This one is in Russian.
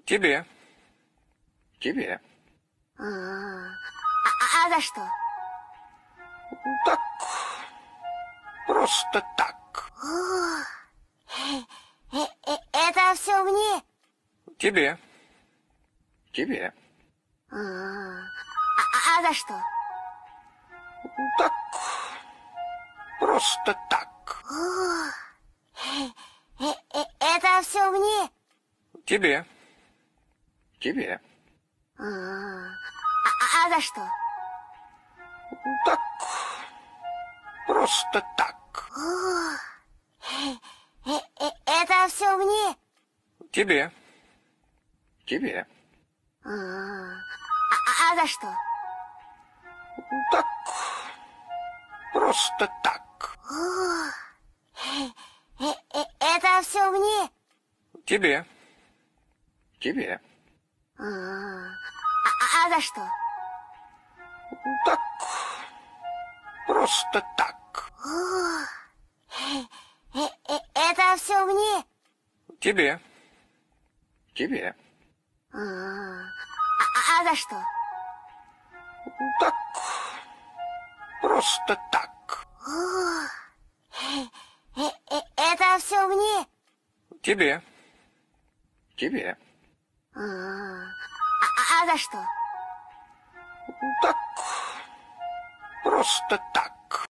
Тебе. Тебе. А за что? Так. Просто так. Это все мне? Тебе. Тебе. А за что? Так. Просто так. Это все мне? Тебе. Тебе. А за что? Так. Просто так. Это все мне? Тебе. Тебе. А за что? Так. Просто так. Это все мне? Тебе. Тебе. А за что? Так. Просто так. Это все мне? Тебе. Тебе. За что? Так. Просто так. Это все мне? Тебе. Тебе. За что? Так. Просто так.